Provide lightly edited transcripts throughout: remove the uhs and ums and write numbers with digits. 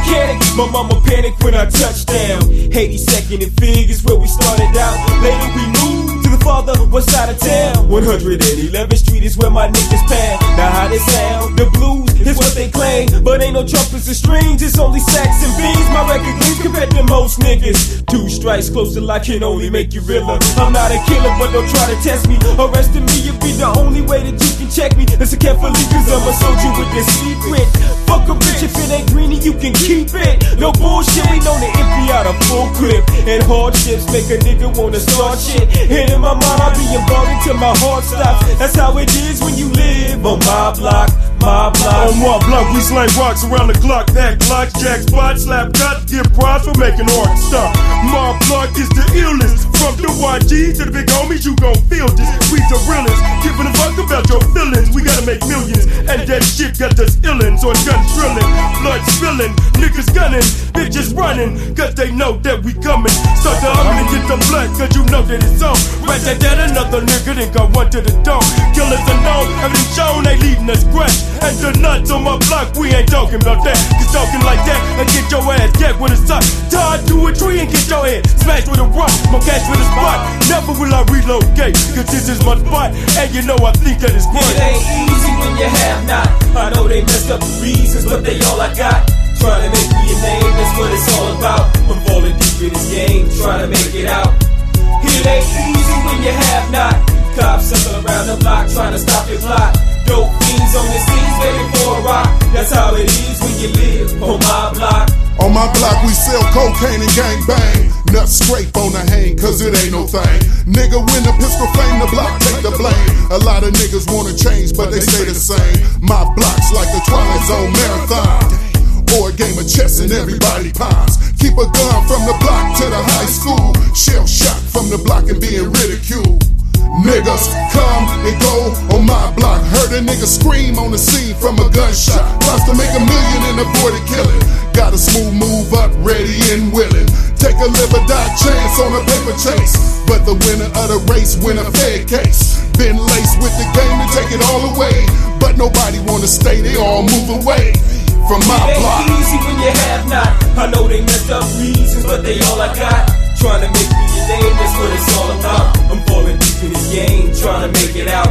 mechanic. My mama panicked when I touched down. 82nd and Fig is where we started out. Later we moved to the farther west side of town. 111th Street is where my niggas pound. Now how they sound, the blues is what they claim, but ain't no trumpets or strings, it's only sax and beans. My record cleans compared to most niggas. 2 strikes close till I can only make you realer. I'm not a killer, but don't try to test me. Arresting me, it'll be the only way that you can check me. Listen carefully, cause I'm a soldier with this secret. Fuck a bitch, if it ain't greeny, you can keep it. No bullshit, we known to empty out a full clip. And hardships make a nigga wanna start shit. And in my mind, I'll be involved until my heart stops. That's how it is when you live on my block. My block. On my block, we slang rocks around the clock. That Glock, jack spot, slap cut, give props for making art stop. My block is the illest. From the YGs to the big homies, you gon' feel this. We the realest, giving a fuck about your feelings. We gotta make millions, and that shit got us illin'. So it's guns drilling, blood spilling, niggas gunning, bitches running, cause they know that we coming. Start to up and get the blood, cause you know that it's on. Right that another nigga then got one to the dome. Killers are known, evidence shown, they leading us scratch. And the nuts on my block, we ain't talking about that. Cause talking like that, and get your ass jacked with a sock. Tied to a tree and get your head smashed with a rock. My cash with a spot, never will I relocate. Cause this is my spot, and you know I think that it's great. It ain't easy when you have not. I know they messed up the reasons, but they all I got. Trying to make me a name, that's what it's all about. I'm falling deep in this game, trying to make it out. It ain't easy when you have not. Cops circle around the block, trying to stop your plot. Dope fiends on the scenes, begging for a rock. That's how it is when you live on my block. On my block we sell cocaine and gang bang. Nuts scrape on the hang, cause it ain't no thing. Nigga win the pistol flame, the block take the blame. A lot of niggas wanna change, but they stay the same. My block's like the Twilight Zone marathon, or a game of chess and everybody pawns. Keep a gun from the block to the high school. Shell shock from the block and being ridiculed. Niggas come and go on my block. Heard a nigga scream on the scene from a gunshot. Tries to make $1 million and avoid a killing. Got a smooth move up, ready and willing. Take a live or die chance on a paper chase. But the winner of the race win a fair case. Been laced with the game to take it all away. But nobody wanna stay, they all move away from my block. It ain't easy when you have not. I know they messed up reasons, but they all I got. Trying to make me a name, that's what it's all about. I'm falling deep in this game, trying to make it out.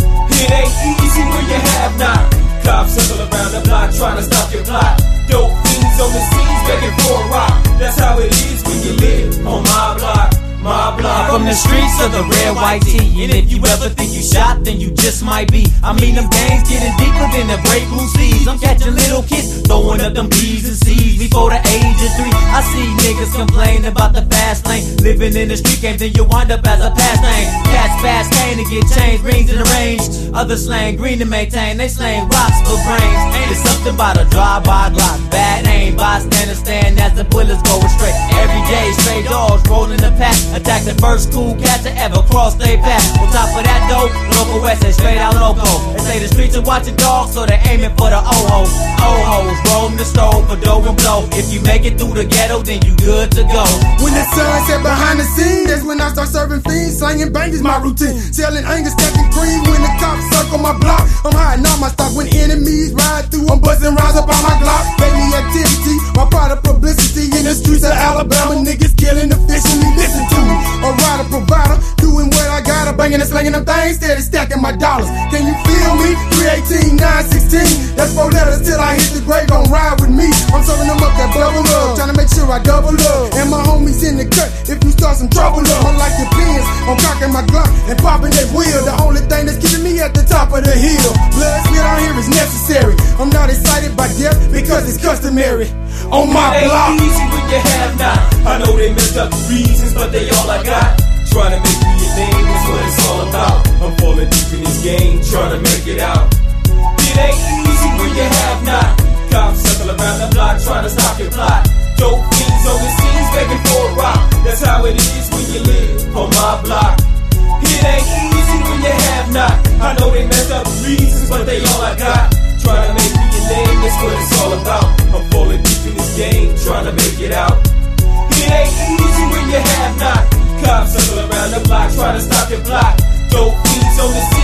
It ain't easy when you have not. Cops circle around the block, trying to stop your plot. Dope fiends on the scenes, begging for a rock. That's how it is when you live on my block. My block. From the streets of the red, white tee. And if you ever think you shot, then you just might be. I mean, them gangs getting deeper than the great blue seas. I'm catching little kids, throwing up them B's and C's before the age of 3. I see niggas complain about the fast lane. Living in the street game, then you wind up as a past name. Cats fast cane to get changed, rings in the range. Others slang green to maintain, they slang rocks for brains. It's something about a drive-by Glock. Bad aim, bystander stand as the bullets go straight. Every day, stray dogs rolling the pack. Attack the first cool cat to ever cross they path. On top of that though, local west is straight out loco. They say the streets are watching dogs, so they aiming for the O-Ho's. O-Ho's, rolling the stove for dough and blow. If you make it through the ghetto, then you good to go. When the sun set behind the scenes, that's when I start serving fiends. Slanging bang is my routine. Selling anger, stacking cream. When the cops circle my block, I'm hiding all my stock. When enemies ride through, I'm busting rounds up on my Glock. Daily activity, my product publicity in the streets of Alabama. Niggas killing efficiently, listen to me. A rider, provider, doing what I gotta, banging and slanging them things, steady stacking my dollars. Can you feel me? 318, 916. That's 4 letters till I hit the grave. Gon' ride with me. I'm serving them up that bubble up, trying to make sure I double up. And my homies in the cut. If you start some trouble up, I'm like your pins. I'm cocking my Glock and popping that wheel. The only thing that's keeping me at the top of the hill. Blood spit out here is necessary. I'm not excited by death because it's customary. On my block. It ain't easy when you have not. I know they messed up the reasons, but they all I got. Trying to make me a name, that's what it's all about. I'm falling deep in this game, trying to make it out. It ain't easy when you have not. Cops circle around the block, trying to stop your plot. Dope fiends on the scenes, begging for a rock. That's how it is when you live on my block. It ain't easy when you have not. I know they messed up the reasons, but they all I got. Trying to make me a name, that's what it's all about. I'm falling deep in this game, trying to make it out. It ain't easy when you have not. Cops circle around the block, trying to stop your plot. Dope fiends on the scene.